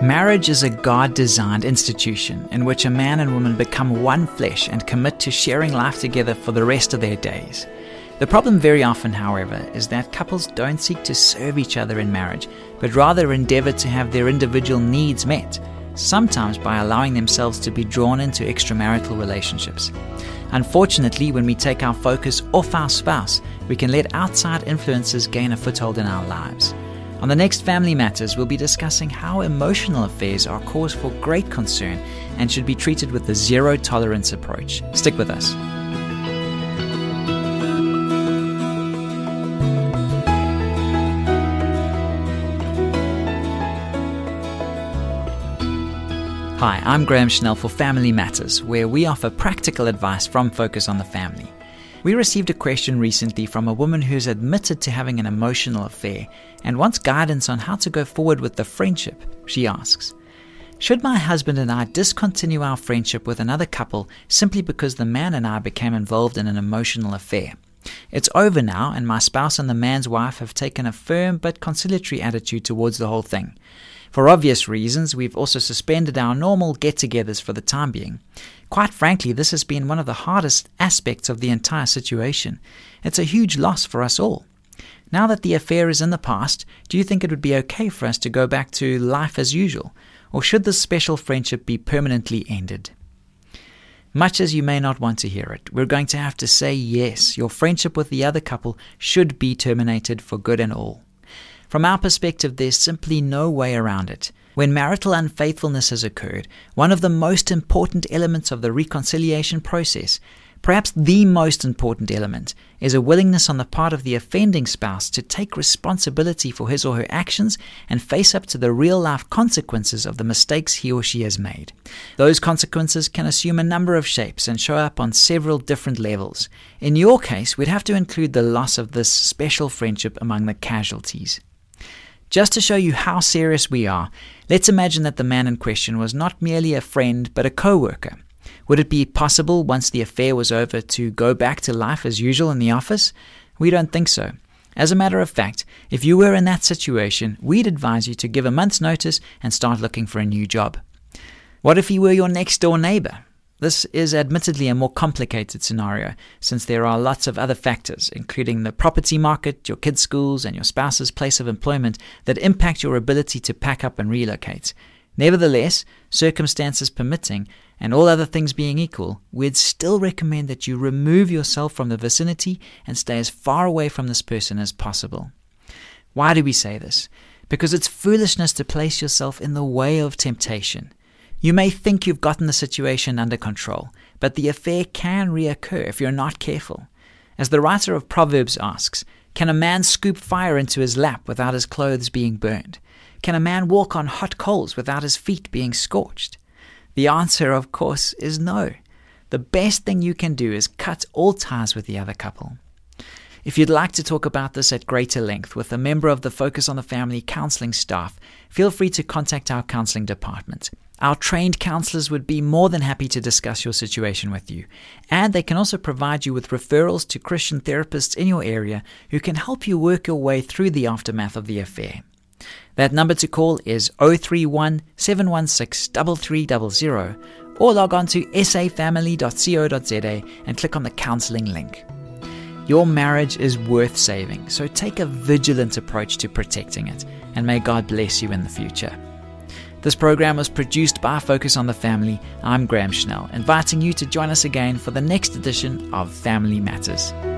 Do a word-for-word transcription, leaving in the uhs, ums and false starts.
Marriage is a God-designed institution in which a man and woman become one flesh and commit to sharing life together for the rest of their days. The problem very often, however, is that couples don't seek to serve each other in marriage, but rather endeavor to have their individual needs met, sometimes by allowing themselves to be drawn into extramarital relationships. Unfortunately, when we take our focus off our spouse, we can let outside influences gain a foothold in our lives. On the next Family Matters, we'll be discussing how emotional affairs are cause for great concern and should be treated with the zero-tolerance approach. Stick with us. Hi, I'm Graham Schnell for Family Matters, where we offer practical advice from Focus on the Family. We received a question recently from a woman who's admitted to having an emotional affair and wants guidance on how to go forward with the friendship. She asks, "Should my husband and I discontinue our friendship with another couple simply because the man and I became involved in an emotional affair? It's over now, and my spouse and the man's wife have taken a firm but conciliatory attitude towards the whole thing. For obvious reasons, we've also suspended our normal get-togethers for the time being. Quite frankly, this has been one of the hardest aspects of the entire situation. It's a huge loss for us all. Now that the affair is in the past, do you think it would be okay for us to go back to life as usual? Or should this special friendship be permanently ended?" Much as you may not want to hear it, we're going to have to say yes, your friendship with the other couple should be terminated for good and all. From our perspective, there's simply no way around it. When marital unfaithfulness has occurred, one of the most important elements of the reconciliation process, perhaps the most important element, is a willingness on the part of the offending spouse to take responsibility for his or her actions and face up to the real-life consequences of the mistakes he or she has made. Those consequences can assume a number of shapes and show up on several different levels. In your case, we'd have to include the loss of this special friendship among the casualties. Just to show you how serious we are, let's imagine that the man in question was not merely a friend, but a co-worker. Would it be possible, once the affair was over, to go back to life as usual in the office? We don't think so. As a matter of fact, if you were in that situation, we'd advise you to give a month's notice and start looking for a new job. What if he were your next-door neighbor? This is admittedly a more complicated scenario, since there are lots of other factors, including the property market, your kids' schools, and your spouse's place of employment, that impact your ability to pack up and relocate. Nevertheless, circumstances permitting, and all other things being equal, we'd still recommend that you remove yourself from the vicinity and stay as far away from this person as possible. Why do we say this? Because it's foolishness to place yourself in the way of temptation. You may think you've gotten the situation under control, but the affair can reoccur if you're not careful. As the writer of Proverbs asks, can a man scoop fire into his lap without his clothes being burned? Can a man walk on hot coals without his feet being scorched? The answer, of course, is no. The best thing you can do is cut all ties with the other couple. If you'd like to talk about this at greater length with a member of the Focus on the Family counseling staff, feel free to contact our counseling department. Our trained counselors would be more than happy to discuss your situation with you, and they can also provide you with referrals to Christian therapists in your area who can help you work your way through the aftermath of the affair. That number to call is zero three one, seven one six, three three zero zero, or log on to s a family dot co dot z a and click on the counseling link. Your marriage is worth saving, so take a vigilant approach to protecting it, and may God bless you in the future. This program was produced by Focus on the Family. I'm Graham Schnell, inviting you to join us again for the next edition of Family Matters.